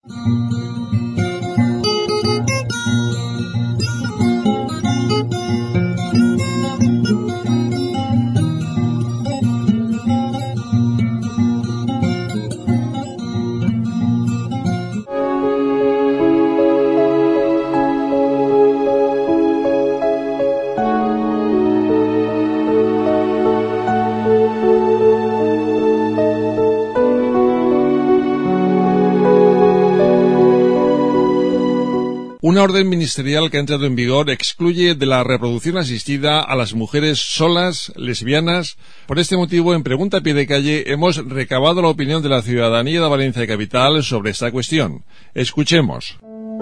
Una orden ministerial que ha entrado en vigor excluye de la reproducción asistida a las mujeres solas, lesbianas. Por este motivo, en Pregunta a Pie de Calle, hemos recabado la opinión de la ciudadanía de Valencia Capital sobre esta cuestión. Escuchemos.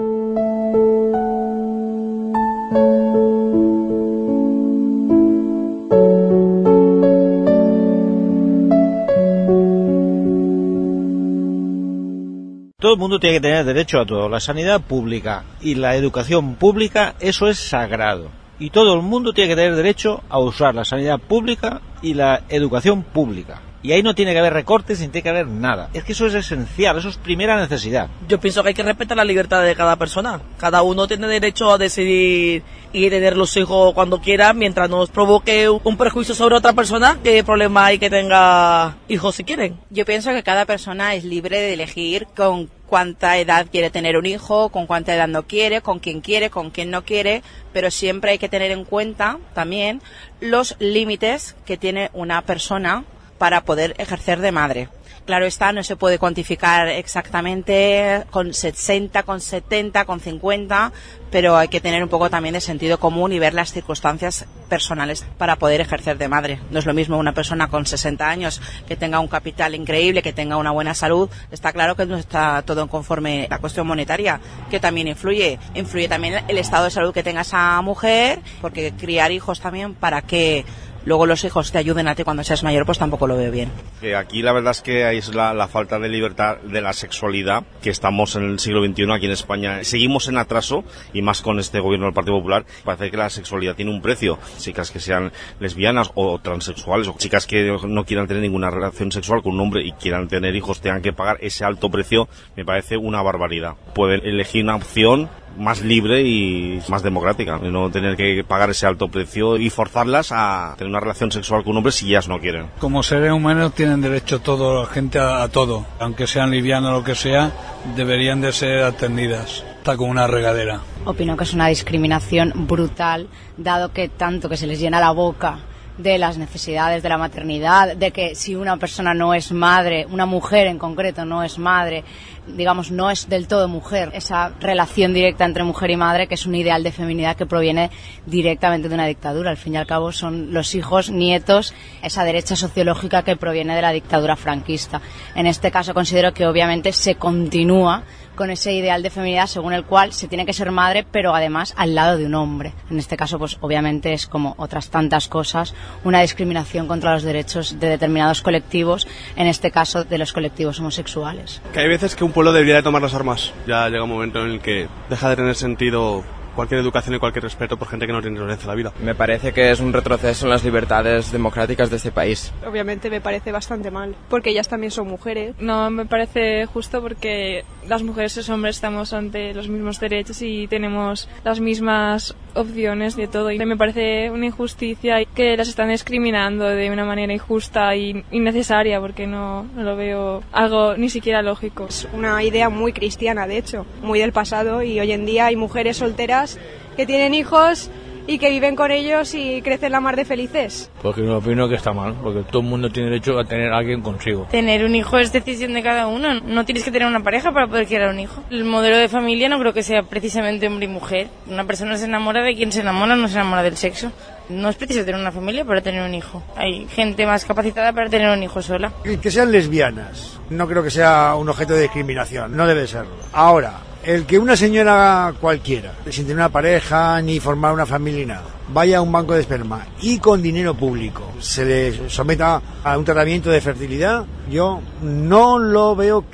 Todo el mundo tiene que tener derecho a todo. La sanidad pública y la educación pública, eso es sagrado. Y todo el mundo tiene que tener derecho a usar la sanidad pública y la educación pública. Y ahí no tiene que haber recortes ni tiene que haber nada. Es que eso es esencial, eso es primera necesidad. Yo pienso que hay que respetar la libertad de cada persona. Cada uno tiene derecho a decidir y tener los hijos cuando quiera, mientras no provoque un prejuicio sobre otra persona. ¿Qué problema hay que tenga hijos si quieren? Yo pienso que cada persona es libre de elegir con cuánta edad quiere tener un hijo, con cuánta edad no quiere, con quién no quiere, pero siempre hay que tener en cuenta también los límites que tiene una persona para poder ejercer de madre. Claro está, no se puede cuantificar exactamente con 60, con 70, con 50, pero hay que tener un poco también de sentido común y ver las circunstancias personales para poder ejercer de madre. No es lo mismo una persona con 60 años que tenga un capital increíble, que tenga una buena salud. Está claro que no está todo conforme la cuestión monetaria, que también influye. Influye también el estado de salud que tenga esa mujer, porque criar hijos también para que luego los hijos te ayuden a ti cuando seas mayor, pues tampoco lo veo bien. Aquí la verdad es que es la falta de libertad de la sexualidad, que estamos en el siglo XXI aquí en España. Seguimos en atraso, y más con este gobierno del Partido Popular. Parece que la sexualidad tiene un precio. Chicas que sean lesbianas o transexuales, o chicas que no quieran tener ninguna relación sexual con un hombre y quieran tener hijos, tengan que pagar ese alto precio, me parece una barbaridad. Pueden elegir una opción más libre y más democrática, y no tener que pagar ese alto precio y forzarlas a tener una relación sexual con un hombre si ellas no quieren. Como seres humanos tienen derecho toda la gente a todo, aunque sean lesbianas o lo que sea, deberían de ser atendidas. Está como una regadera. Opino que es una discriminación brutal, dado que tanto que se les llena la boca de las necesidades de la maternidad, de que si una persona no es madre, una mujer en concreto no es madre, digamos, no es del todo mujer, esa relación directa entre mujer y madre, que es un ideal de feminidad que proviene directamente de una dictadura. Al fin y al cabo son los hijos, nietos, esa derecha sociológica que proviene de la dictadura franquista. En este caso considero que obviamente se continúa con ese ideal de feminidad según el cual se tiene que ser madre, pero además al lado de un hombre. En este caso, pues obviamente es como otras tantas cosas, una discriminación contra los derechos de determinados colectivos, en este caso de los colectivos homosexuales. Que hay veces que un pueblo debería de tomar las armas. Ya llega un momento en el que deja de tener sentido cualquier educación y cualquier respeto por gente que no tiene relevancia en la vida. Me parece que es un retroceso en las libertades democráticas de este país. Obviamente me parece bastante mal, porque ellas también son mujeres. No me parece justo porque las mujeres y los hombres estamos ante los mismos derechos y tenemos las mismas opciones de todo. Y me parece una injusticia que las están discriminando de una manera injusta y innecesaria, porque no lo veo algo ni siquiera lógico. Es una idea muy cristiana, de hecho, muy del pasado, y hoy en día hay mujeres solteras que tienen hijos y que viven con ellos y crecen la mar de felices. Porque no opino que está mal, porque todo el mundo tiene derecho a tener a alguien consigo. Tener un hijo es decisión de cada uno, no tienes que tener una pareja para poder criar un hijo. El modelo de familia no creo que sea precisamente hombre y mujer. Una persona se enamora de quien se enamora, no se enamora del sexo. No es preciso tener una familia para tener un hijo. Hay gente más capacitada para tener un hijo sola. Que sean lesbianas, no creo que sea un objeto de discriminación, no debe serlo. Ahora, el que una señora cualquiera, sin tener una pareja ni formar una familia ni nada, vaya a un banco de esperma y con dinero público se le someta a un tratamiento de fertilidad, yo no lo veo claro.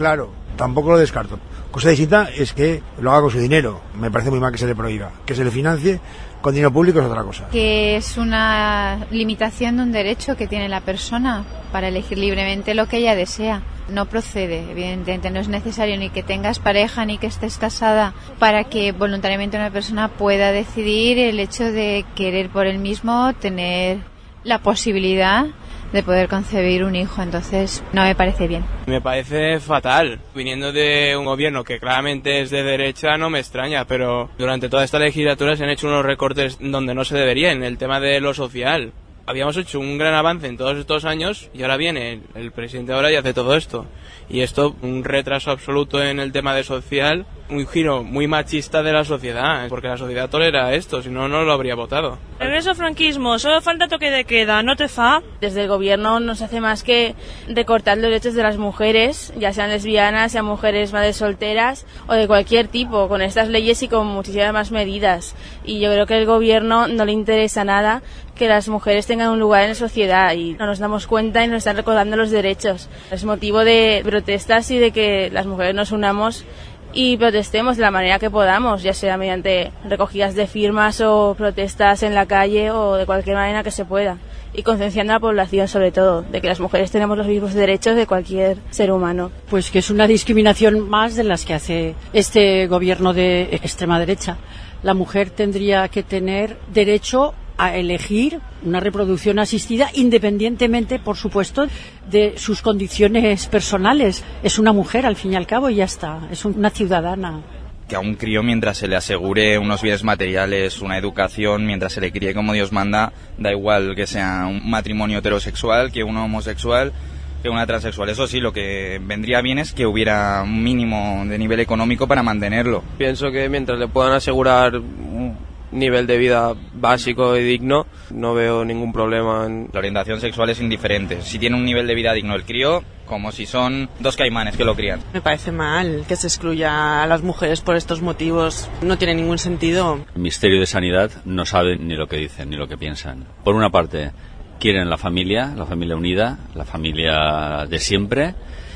tampoco lo descarto. Cosa distinta es que lo haga con su dinero. Me parece muy mal que se le prohíba. Que se le financie con dinero público es otra cosa. Que es una limitación de un derecho que tiene la persona para elegir libremente lo que ella desea. No procede, evidentemente, no es necesario ni que tengas pareja ni que estés casada para que voluntariamente una persona pueda decidir el hecho de querer por él mismo tener la posibilidad de poder concebir un hijo. Entonces no me parece bien. Me parece fatal. Viniendo de un gobierno que claramente es de derecha no me extraña, pero durante toda esta legislatura se han hecho unos recortes donde no se debería, en el tema de lo social. Habíamos hecho un gran avance en todos estos años y ahora viene el presidente ahora y hace todo esto. Y esto, un retraso absoluto en el tema de social, un giro muy machista de la sociedad, porque la sociedad tolera esto, si no, no lo habría votado. Regreso al franquismo, solo falta toque de queda, ¿no te fa? Desde el gobierno no se hace más que recortar los derechos de las mujeres, ya sean lesbianas, sean mujeres madres solteras o de cualquier tipo, con estas leyes y con muchísimas más medidas. Y yo creo que al gobierno no le interesa nada que las mujeres tengan un lugar en la sociedad y no nos damos cuenta y nos están recortando los derechos. Es motivo de protestas y de que las mujeres nos unamos y protestemos de la manera que podamos, ya sea mediante recogidas de firmas o protestas en la calle o de cualquier manera que se pueda. Y concienciando a la población, sobre todo, de que las mujeres tenemos los mismos derechos de cualquier ser humano. Pues que es una discriminación más de las que hace este gobierno de extrema derecha. La mujer tendría que tener derecho a elegir una reproducción asistida independientemente, por supuesto, de sus condiciones personales. Es una mujer, al fin y al cabo, y ya está. Es una ciudadana. Que a un crío, mientras se le asegure unos bienes materiales, una educación, mientras se le críe como Dios manda, da igual que sea un matrimonio heterosexual, que uno homosexual, que una transexual. Eso sí, lo que vendría bien es que hubiera un mínimo de nivel económico para mantenerlo. Pienso que mientras le puedan asegurar un nivel de vida básico y digno, no veo ningún problema. La orientación sexual es indiferente. Si tiene un nivel de vida digno el crío, como si son dos caimanes que lo crían. Me parece mal que se excluya a las mujeres por estos motivos. No tiene ningún sentido. El Ministerio de Sanidad no sabe ni lo que dicen ni lo que piensan. Por una parte, quieren la familia unida, la familia de siempre,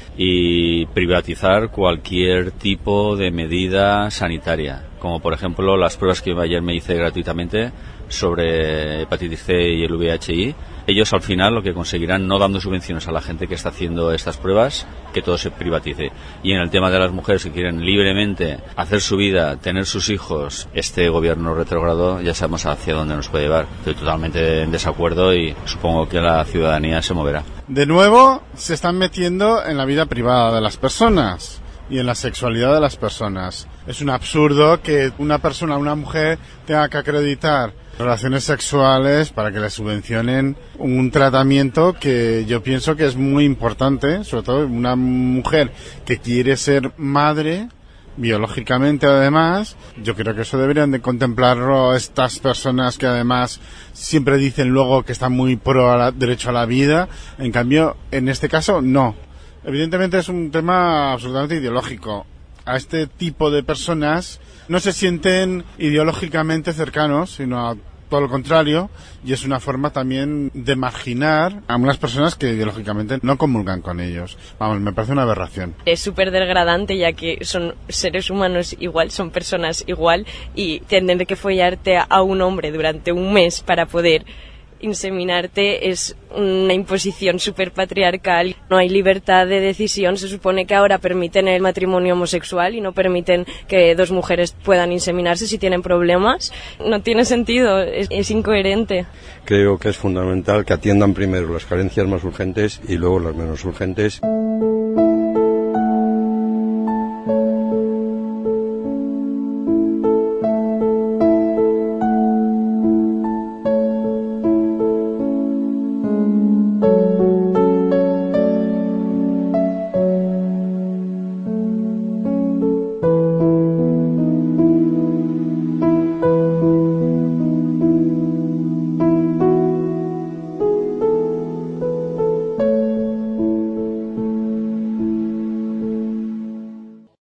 y privatizar cualquier tipo de medida sanitaria, como por ejemplo las pruebas que ayer me hice gratuitamente sobre hepatitis C y el VIH. Ellos al final lo que conseguirán, no dando subvenciones a la gente que está haciendo estas pruebas, que todo se privatice. Y en el tema de las mujeres que quieren libremente hacer su vida, tener sus hijos, este gobierno retrógrado ya sabemos hacia dónde nos puede llevar. Estoy totalmente en desacuerdo y supongo que la ciudadanía se moverá. De nuevo se están metiendo en la vida privada de las personas y en la sexualidad de las personas. Es un absurdo que una persona, una mujer, tenga que acreditar relaciones sexuales para que le subvencionen un tratamiento que yo pienso que es muy importante, sobre todo una mujer que quiere ser madre, biológicamente además. Yo creo que eso deberían de contemplarlo estas personas que además siempre dicen luego que están muy pro derecho a la vida. En cambio, en este caso, no. Evidentemente es un tema absolutamente ideológico. A este tipo de personas no se sienten ideológicamente cercanos, sino a todo lo contrario, y es una forma también de marginar a unas personas que ideológicamente no comulgan con ellos. Vamos, me parece una aberración. Es súper degradante, ya que son seres humanos igual, son personas igual, y tener que follarte a un hombre durante un mes para poder inseminarte es una imposición súper patriarcal. No hay libertad de decisión. Se supone que ahora permiten el matrimonio homosexual y no permiten que dos mujeres puedan inseminarse si tienen problemas. No tiene sentido, es incoherente. Creo que es fundamental que atiendan primero las carencias más urgentes y luego las menos urgentes.